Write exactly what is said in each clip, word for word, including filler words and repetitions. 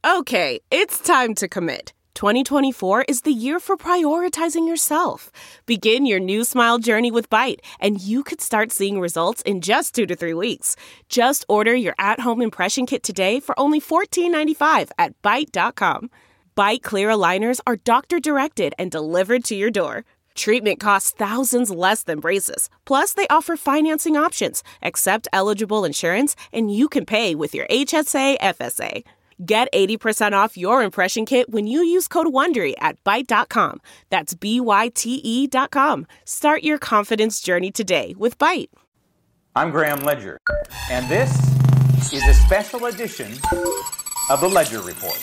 Okay, it's time to commit. twenty twenty-four is the year for prioritizing yourself. Begin your new smile journey with Byte, and you could start seeing results in just two to three weeks. Just order your at-home impression kit today for only fourteen ninety-five at byte dot com. Byte clear aligners are doctor-directed and delivered to your door. Treatment costs thousands less than braces. Plus, they offer financing options, accept eligible insurance, and you can pay with your H S A F S A. Get eighty percent off your impression kit when you use code WONDERY at byte dot com. That's B Y T E dot com. Start your confidence journey today with Byte. I'm Graham Ledger, and this is a special edition of the Ledger Report.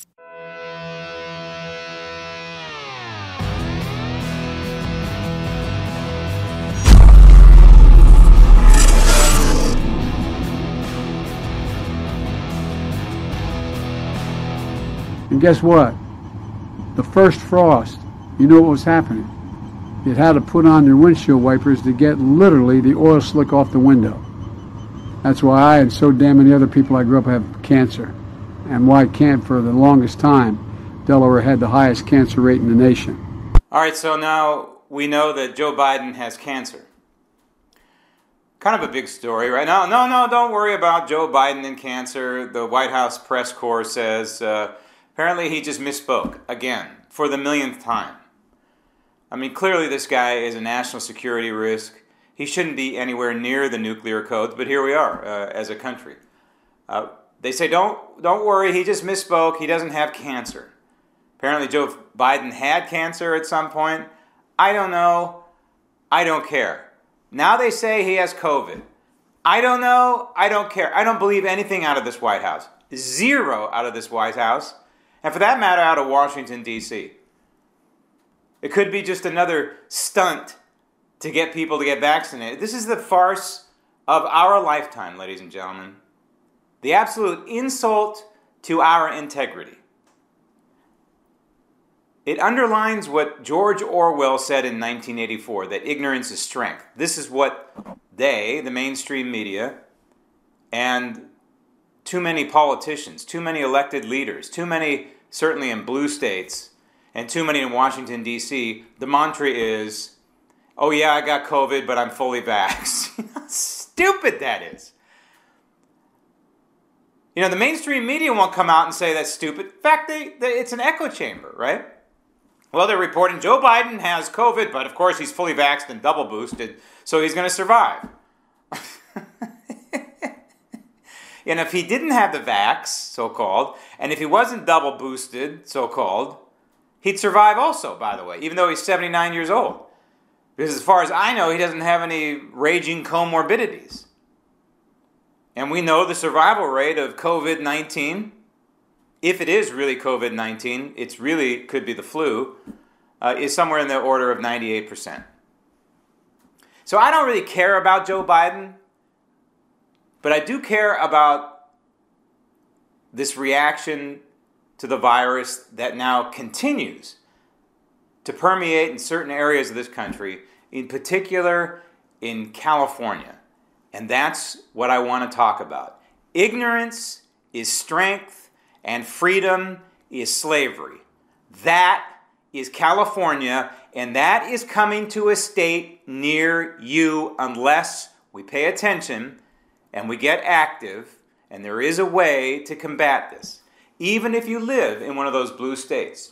And guess what? The first frost, you know what was happening? It had to put on their windshield wipers to get literally the oil slick off the window. That's why I and so damn many other people I grew up have cancer. And why can't, for the longest time, Delaware had the highest cancer rate in the nation. All right, so now we know that Joe Biden has cancer. Kind of a big story, right? No, no, no, don't worry about Joe Biden and cancer. The White House press corps says... Uh, Apparently he just misspoke, again, for the millionth time. I mean, clearly this guy is a national security risk. He shouldn't be anywhere near the nuclear codes, but here we are uh, as a country. Uh, they say, don't, don't worry, he just misspoke, he doesn't have cancer. Apparently Joe Biden had cancer at some point. I don't know, I don't care. Now they say he has COVID. I don't know, I don't care. I don't believe anything out of this White House. Zero out of this White House. And for that matter, out of Washington, D C It could be just another stunt to get people to get vaccinated. This is the farce of our lifetime, ladies and gentlemen. The absolute insult to our integrity. It underlines what George Orwell said in nineteen eighty-four, that ignorance is strength. This is what they, the mainstream media, and too many politicians, too many elected leaders, too many, certainly in blue states, and too many in Washington, D C, the mantra is, oh yeah, I got COVID, but I'm fully vaxxed. How stupid that is. You know, the mainstream media won't come out and say that's stupid. In fact, they, they, it's an echo chamber, right? Well, they're reporting Joe Biden has COVID, but of course he's fully vaxxed and double boosted, so he's going to survive. And if he didn't have the vax, so-called, and if he wasn't double boosted, so-called, he'd survive also, by the way, even though he's seventy-nine years old. Because as far as I know, he doesn't have any raging comorbidities. And we know the survival rate of COVID nineteen, if it is really COVID nineteen, it's really could be the flu, uh, is somewhere in the order of ninety-eight percent. So I don't really care about Joe Biden. But I do care about this reaction to the virus that now continues to permeate in certain areas of this country, in particular in California. And that's what I want to talk about. Ignorance is strength and freedom is slavery. That is California, and that is coming to a state near you unless we pay attention and we get active, and there is a way to combat this, even if you live in one of those blue states.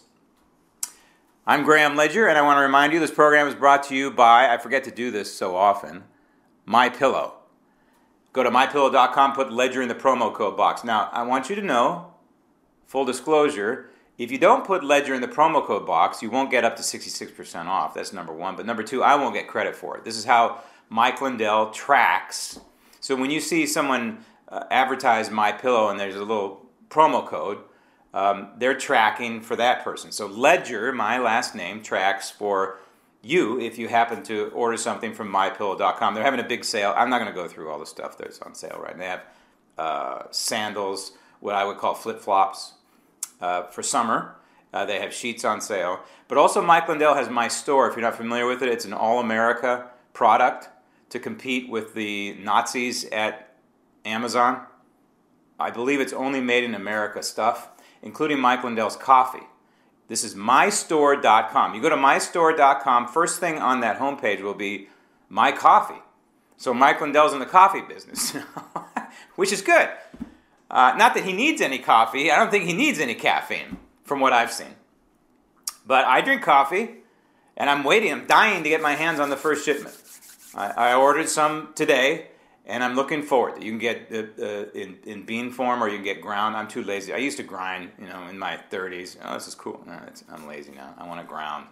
I'm Graham Ledger, and I want to remind you this program is brought to you by, I forget to do this so often, MyPillow. Go to my pillow dot com, put Ledger in the promo code box. Now, I want you to know, full disclosure, if you don't put Ledger in the promo code box, you won't get up to sixty-six percent off. That's number one. But number two, I won't get credit for it. This is how Mike Lindell tracks. So when you see someone uh, advertise MyPillow and there's a little promo code, um, they're tracking for that person. So Ledger, my last name, tracks for you if you happen to order something from my pillow dot com. They're having a big sale. I'm not going to go through all the stuff that's on sale right now. They have uh, sandals, what I would call flip-flops uh, for summer. Uh, they have sheets on sale. But also Mike Lindell has My Store. If you're not familiar with it, it's an all-America product to compete with the Nazis at Amazon. I believe it's only made in America stuff. including Mike Lindell's coffee. This is my store dot com. You go to my store dot com, first thing on that homepage will be my coffee. So Mike Lindell's in the coffee business, which is good. Uh, not that he needs any coffee. I don't think he needs any caffeine, from what I've seen. But I drink coffee, and I'm waiting. I'm dying to get my hands on the first shipment. I, I ordered some today, and I'm looking forward to it. You can get uh, uh, in, in bean form, or you can get ground. I'm too lazy. I used to grind, you know, in my thirties. Oh, this is cool. No, it's, I'm lazy now. I want to ground.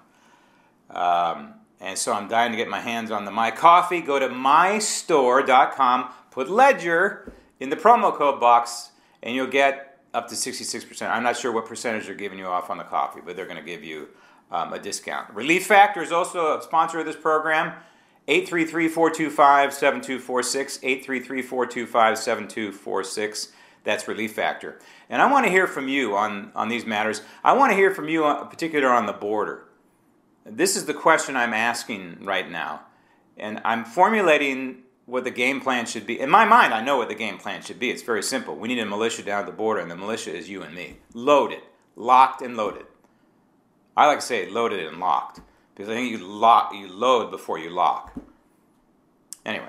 Um, and so I'm dying to get my hands on the My Coffee. Go to my store dot com, put Ledger in the promo code box, and you'll get up to sixty-six percent. I'm not sure what percentage they're giving you off on the coffee, but they're going to give you um, a discount. Relief Factor is also a sponsor of this program. eight three three, four two five, seven two four six, eight three three, four two five, seven two four six. That's Relief Factor. And I want to hear from you on, on these matters. I want to hear from you, in particular on the border. This is the question I'm asking right now. And I'm formulating what the game plan should be. In my mind, I know what the game plan should be. It's very simple. We need a militia down at the border, and the militia is you and me. Loaded. Locked and loaded. I like to say loaded and locked, because I think you lock, you load before you lock. Anyway,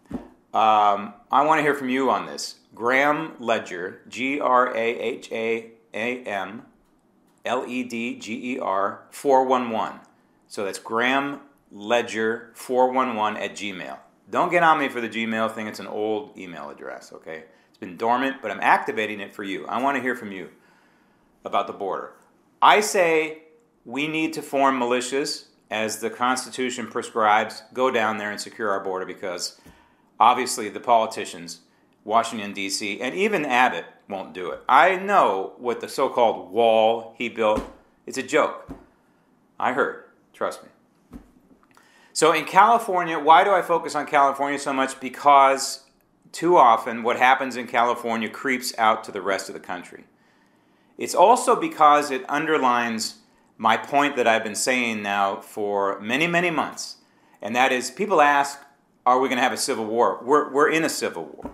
um, I want to hear from you on this. Graham Ledger, G R A H A A M L E D G E R four one one. So that's Graham Ledger four one one at Gmail. Don't get on me for the Gmail thing. It's an old email address, okay? It's been dormant, but I'm activating it for you. I want to hear from you about the border. I say we need to form militias as the Constitution prescribes. Go down there and secure our border, because obviously the politicians, Washington, D C, and even Abbott won't do it. I know what the so-called wall he built, it's a joke. I heard. Trust me. So in California, why do I focus on California so much? Because too often what happens in California creeps out to the rest of the country. It's also because it underlines my point that I've been saying now for many, many months. And that is, people ask, are we going to have a civil war? We're, we're in a civil war.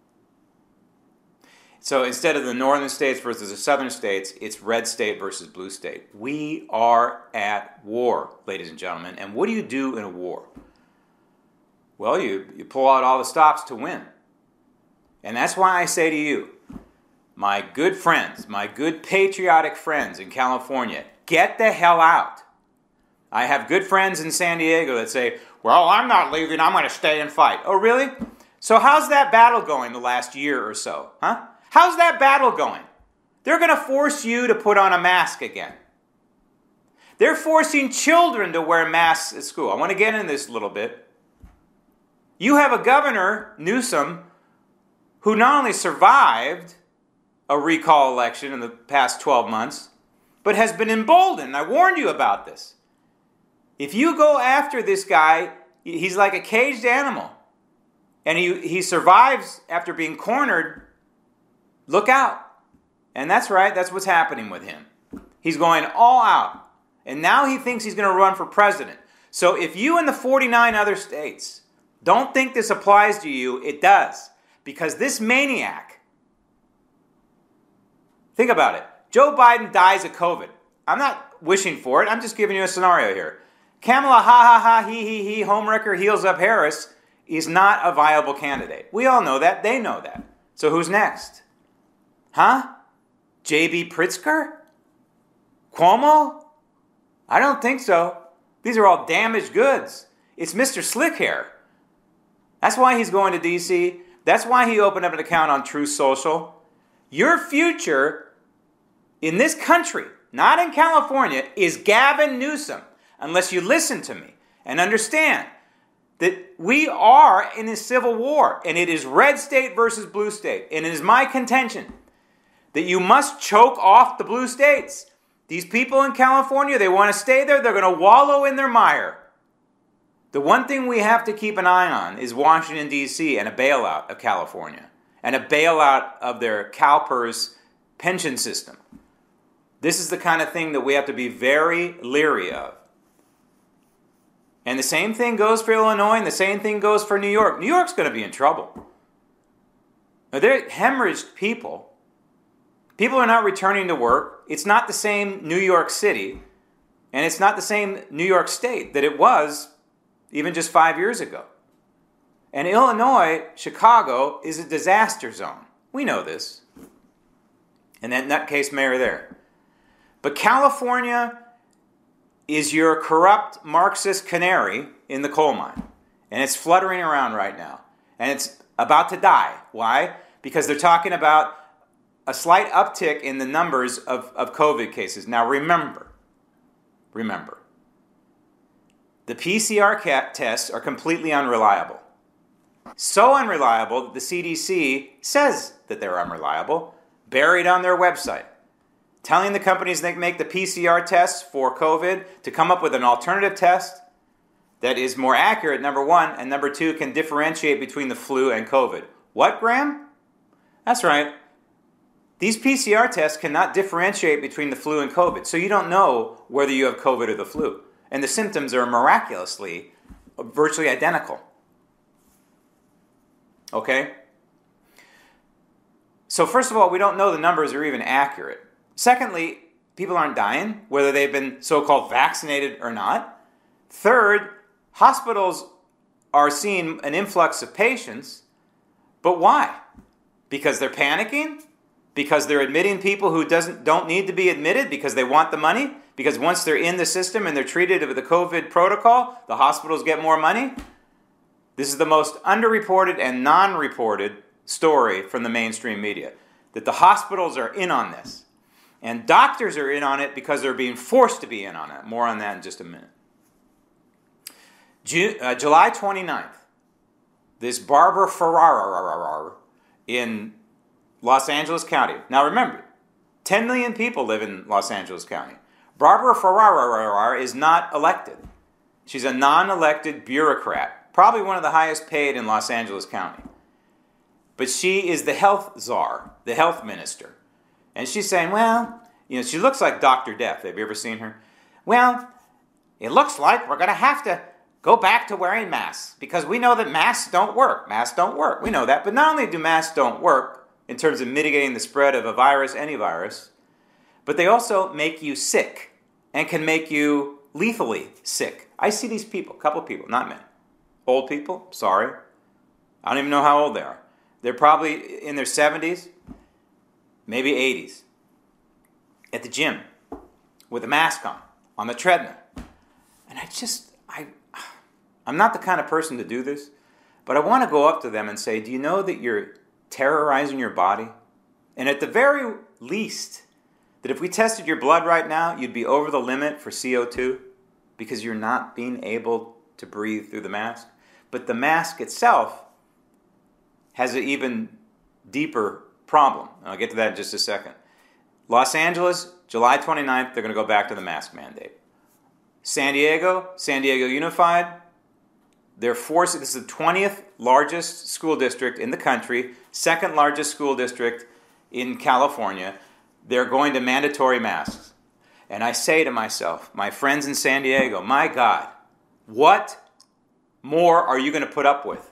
So instead of the northern states versus the southern states, it's red state versus blue state. We are at war, ladies and gentlemen. And what do you do in a war? Well, you, you pull out all the stops to win. And that's why I say to you, my good friends, my good patriotic friends in California, get the hell out. I have good friends in San Diego that say, well, I'm not leaving, I'm going to stay and fight. Oh, really? So how's that battle going the last year or so? Huh? How's that battle going? They're going to force you to put on a mask again. They're forcing children to wear masks at school. I want to get into this a little bit. You have a governor, Newsom, who not only survived a recall election in the past twelve months, but has been emboldened. I warned you about this. If you go after this guy, he's like a caged animal. And he, he survives after being cornered. Look out. And that's right, that's what's happening with him. He's going all out. And now he thinks he's going to run for president. So if you and the forty-nine other states don't think this applies to you, it does. Because this maniac, think about it. Joe Biden dies of COVID. I'm not wishing for it. I'm just giving you a scenario here. Kamala, ha ha ha, he he he, homewrecker, heals up Harris, is not a viable candidate. We all know that. They know that. So who's next? Huh? J B. Pritzker? Cuomo? I don't think so. These are all damaged goods. It's Mister Slick Hair. That's why he's going to D C. That's why he opened up an account on Truth Social. Your future in this country, not in California, is Gavin Newsom, unless you listen to me and understand that we are in a civil war, and it is red state versus blue state. And it is my contention that you must choke off the blue states. These people in California, they want to stay there. They're going to wallow in their mire. The one thing we have to keep an eye on is Washington, D C, and a bailout of California, and a bailout of their CalPERS pension system. This is the kind of thing that we have to be very leery of. And the same thing goes for Illinois, and the same thing goes for New York. New York's going to be in trouble. Now, they're hemorrhaged people. People are not returning to work. It's not the same New York City, and it's not the same New York State that it was even just five years ago. And Illinois, Chicago, is a disaster zone. We know this. And that nutcase mayor there. But California is your corrupt Marxist canary in the coal mine. And it's fluttering around right now. And it's about to die. Why? Because they're talking about a slight uptick in the numbers of, of COVID cases. Now remember, remember, the P C R tests are completely unreliable. So unreliable that the C D C says that they're unreliable, buried on their website, telling the companies that make the P C R tests for COVID to come up with an alternative test that is more accurate, number one, and number two, can differentiate between the flu and COVID. What, Graham? That's right. These P C R tests cannot differentiate between the flu and COVID, so you don't know whether you have COVID or the flu. And the symptoms are miraculously virtually identical. Okay? So first of all, we don't know the numbers are even accurate. Secondly, people aren't dying, whether they've been so-called vaccinated or not. Third, hospitals are seeing an influx of patients, but why? Because they're panicking? Because they're admitting people who doesn't don't need to be admitted because they want the money? Because once they're in the system and they're treated with the COVID protocol, the hospitals get more money? This is the most underreported and non-reported story from the mainstream media, that the hospitals are in on this. And doctors are in on it because they're being forced to be in on it. More on that in just a minute. Ju- uh, July twenty-ninth, this Barbara Ferrara in Los Angeles County. Now remember, ten million people live in Los Angeles County. Barbara Ferrara is not elected. She's a non-elected bureaucrat, probably one of the highest paid in Los Angeles County. But she is the health czar, the health minister. And she's saying, well, you know, she looks like Doctor Death. Have you ever seen her? Well, it looks like we're going to have to go back to wearing masks because we know that masks don't work. Masks don't work. We know that. But not only do masks don't work in terms of mitigating the spread of a virus, any virus, but they also make you sick and can make you lethally sick. I see these people, a couple of people, not many. Old people, sorry. I don't even know how old they are. They're probably in their seventies, maybe eighties, at the gym with a mask on, on the treadmill. And I just, I, I'm not the kind of person to do this, but I want to go up to them and say, do you know that you're terrorizing your body? And at the very least, that if we tested your blood right now, you'd be over the limit for C O two because you're not being able to breathe through the mask. But the mask itself has an even deeper problem. I'll get to that in just a second. Los Angeles, July twenty-ninth, they're going to go back to the mask mandate. San Diego, San Diego Unified, they're forcing, this is the twentieth largest school district in the country, second largest school district in California. They're going to mandatory masks. And I say to myself, my friends in San Diego, my God, what more are you going to put up with?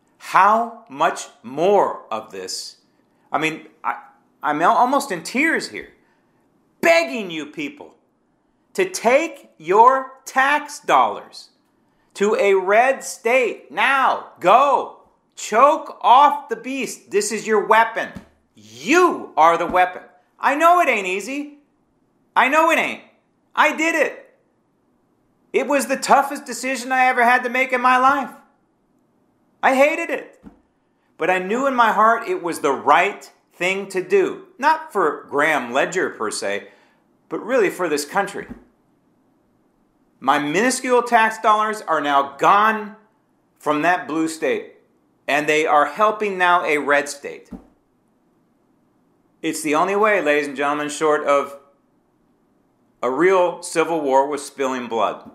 How much more of this? I mean, I, I'm almost in tears here, begging you people to take your tax dollars to a red state. Now, go. Choke off the beast. This is your weapon. You are the weapon. I know it ain't easy. I know it ain't. I did it. It was the toughest decision I ever had to make in my life. I hated it. But I knew in my heart it was the right thing to do. Not for Graham Ledger per se, but really for this country. My minuscule tax dollars are now gone from that blue state, and they are helping now a red state. It's the only way, ladies and gentlemen, short of a real civil war with spilling blood.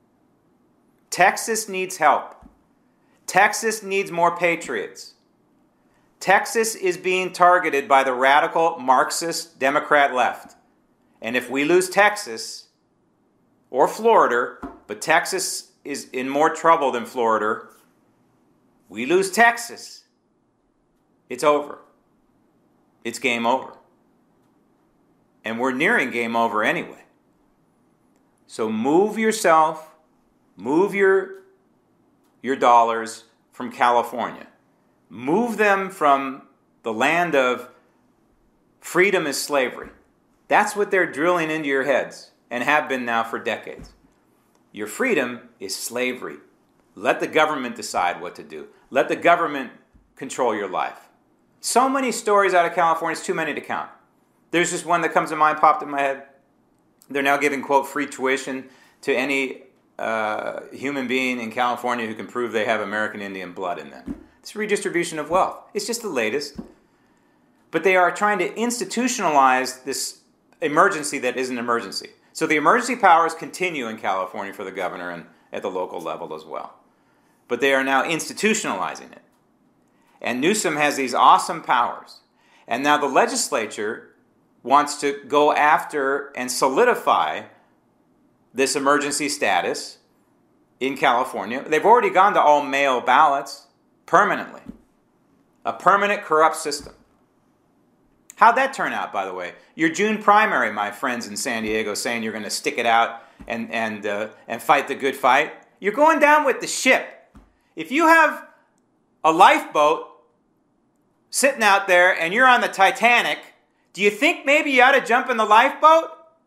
Texas needs help. Texas needs more patriots. Texas is being targeted by the radical Marxist Democrat left. And if we lose Texas, or Florida, but Texas is in more trouble than Florida, we lose Texas, it's over. It's game over. And we're nearing game over anyway. So move yourself, move your, your dollars from California. Move them from the land of freedom is slavery. That's what they're drilling into your heads and have been now for decades. Your freedom is slavery. Let the government decide what to do. Let the government control your life. So many stories out of California, it's too many to count. There's just one that comes to mind, popped in my head. They're now giving, quote, free tuition to any uh, human being in California who can prove they have American Indian blood in them. It's redistribution of wealth. It's just the latest. But they are trying to institutionalize this emergency that is an emergency. So the emergency powers continue in California for the governor and at the local level as well. But they are now institutionalizing it. And Newsom has these awesome powers. And now the legislature wants to go after and solidify this emergency status in California. They've already gone to all mail ballots permanently. A permanent corrupt system. How'd that turn out, by the way? Your June primary, my friends in San Diego, saying you're going to stick it out and, and, uh, and fight the good fight. You're going down with the ship. If you have a lifeboat sitting out there and you're on the Titanic, do you think maybe you ought to jump in the lifeboat?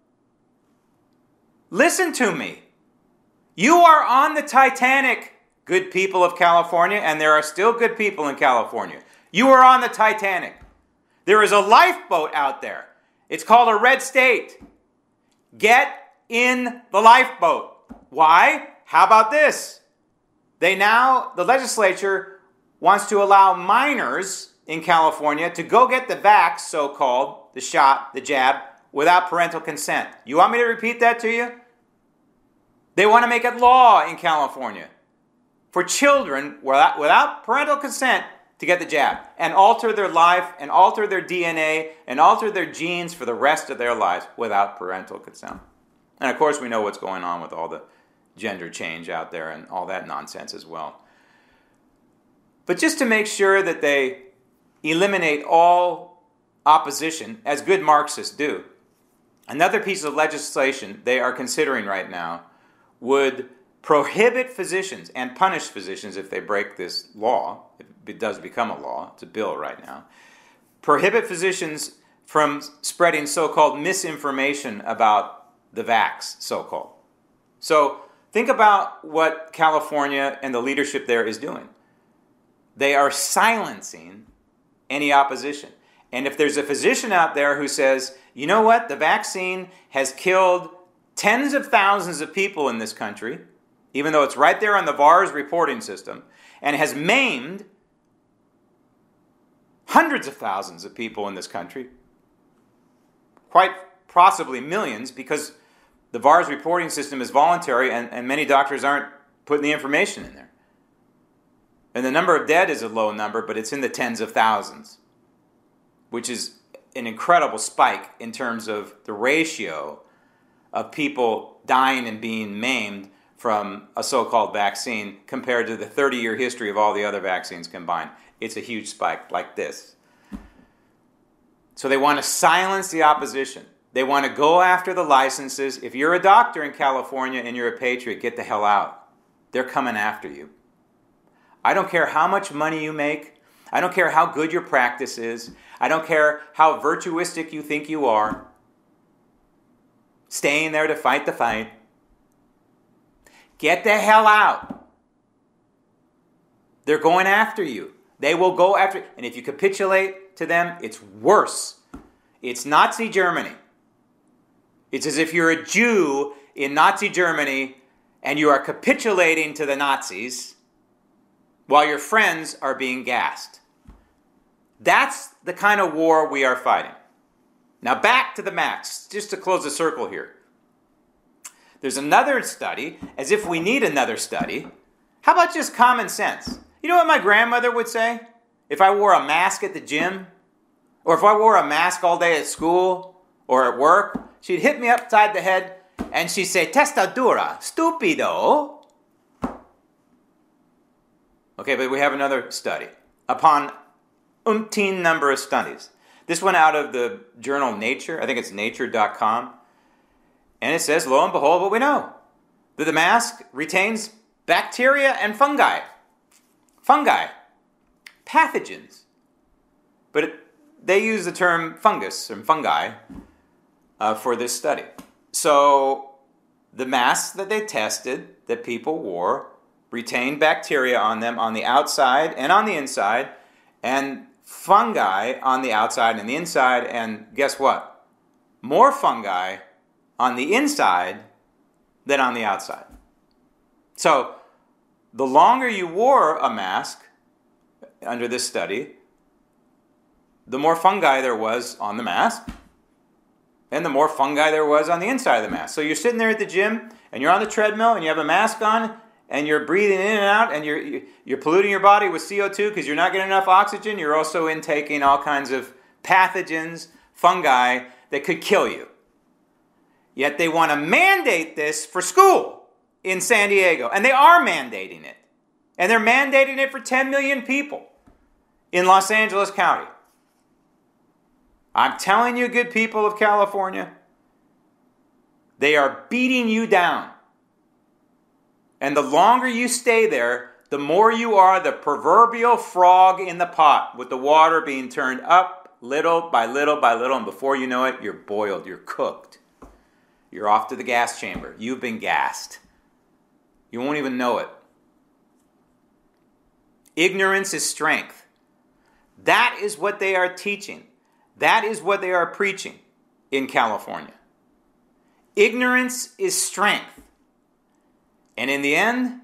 Listen to me. You are on the Titanic, good people of California, and there are still good people in California. You are on the Titanic. There is a lifeboat out there. It's called a red state. Get in the lifeboat. Why? How about this? They now, the legislature wants to allow minors in California to go get the vax, so-called, the shot, the jab, without parental consent. You want me to repeat that to you? They want to make it law in California for children without, without parental consent to get the jab and alter their life and alter their D N A and alter their genes for the rest of their lives without parental consent. And of course we know what's going on with all the gender change out there and all that nonsense as well. But just to make sure that they eliminate all opposition, as good Marxists do, another piece of legislation they are considering right now would prohibit physicians and punish physicians if they break this law. If it does become a law, it's a bill right now. Prohibit physicians from spreading so-called misinformation about the vax, so-called. So think about what California and the leadership there is doing. They are silencing any opposition. And if there's a physician out there who says, you know what, the vaccine has killed tens of thousands of people in this country, even though it's right there on the V A R S reporting system, and has maimed hundreds of thousands of people in this country, quite possibly millions, because the V A R S reporting system is voluntary and, and many doctors aren't putting the information in there. And the number of dead is a low number, but it's in the tens of thousands, which is an incredible spike in terms of the ratio of people dying and being maimed from a so-called vaccine compared to the thirty-year history of all the other vaccines combined. It's a huge spike like this. So they want to silence the opposition. They want to go after the licenses. If you're a doctor in California and you're a patriot, get the hell out. They're coming after you. I don't care how much money you make. I don't care how good your practice is. I don't care how virtuistic you think you are. Staying there to fight the fight. Get the hell out. They're going after you. They will go after you. And if you capitulate to them, it's worse. It's Nazi Germany. It's as if you're a Jew in Nazi Germany and you are capitulating to the Nazis while your friends are being gassed. That's the kind of war we are fighting. Now back to the max, just to close the circle here. There's another study, as if we need another study. How about just common sense? You know what my grandmother would say? If I wore a mask at the gym, or if I wore a mask all day at school or at work, she'd hit me upside the head and she'd say, "Testa dura, stupido." Okay, but we have another study. Upon umpteen number of studies, This one out of the journal Nature. I think it's nature dot com. And it says, lo and behold, what we know. That the mask retains bacteria and fungi. Fungi. Pathogens. But it, they use the term fungus or fungi uh, for this study. So the masks that they tested that people wore retained bacteria on them on the outside and on the inside, and fungi on the outside and the inside, and guess what? More fungi on the inside than on the outside. So the longer you wore a mask under this study, the more fungi there was on the mask, and the more fungi there was on the inside of the mask. So you're sitting there at the gym, and you're on the treadmill, and you have a mask on, and you're breathing in and out, and you're you're polluting your body with C O two because you're not getting enough oxygen. You're also intaking all kinds of pathogens, fungi that could kill you. Yet they want to mandate this for school in San Diego, and they are mandating it. And they're mandating it for ten million people in Los Angeles County. I'm telling you, good people of California, they are beating you down. And the longer you stay there, the more you are the proverbial frog in the pot with the water being turned up little by little by little. And before you know it, you're boiled, you're cooked. You're off to the gas chamber. You've been gassed. You won't even know it. Ignorance is strength. That is what they are teaching. That is what they are preaching in California. Ignorance is strength. And in the end,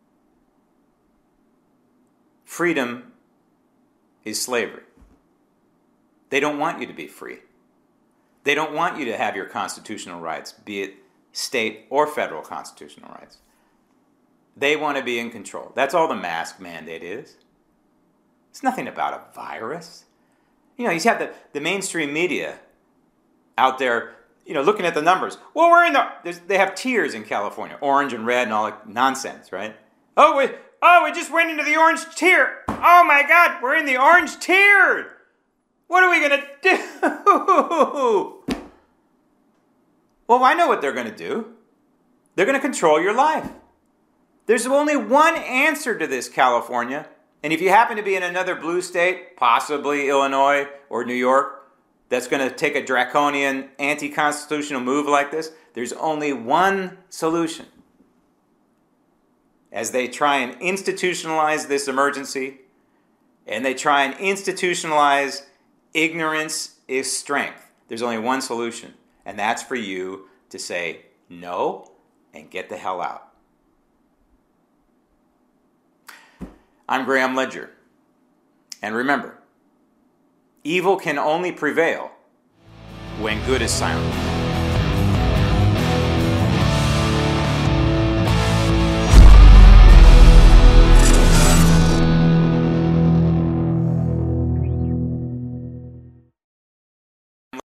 freedom is slavery. They don't want you to be free. They don't want you to have your constitutional rights, be it state or federal constitutional rights. They want to be in control. That's all the mask mandate is. It's nothing about a virus. You know, you have the, the mainstream media out there, you know, looking at the numbers. Well, we're in the, they have tiers in California, orange and red and all that nonsense, right? Oh, we, oh, we just went into the orange tier. Oh my God, we're in the orange tier. What are we going to do? Well, I know what they're going to do. They're going to control your life. There's only one answer to this, California. And if you happen to be in another blue state, possibly Illinois or New York, that's going to take a draconian, anti-constitutional move like this, there's only one solution. As they try and institutionalize this emergency, and they try and institutionalize ignorance is strength, there's only one solution, and that's for you to say no and get the hell out. I'm Graham Ledger. And remember, evil can only prevail when good is silent.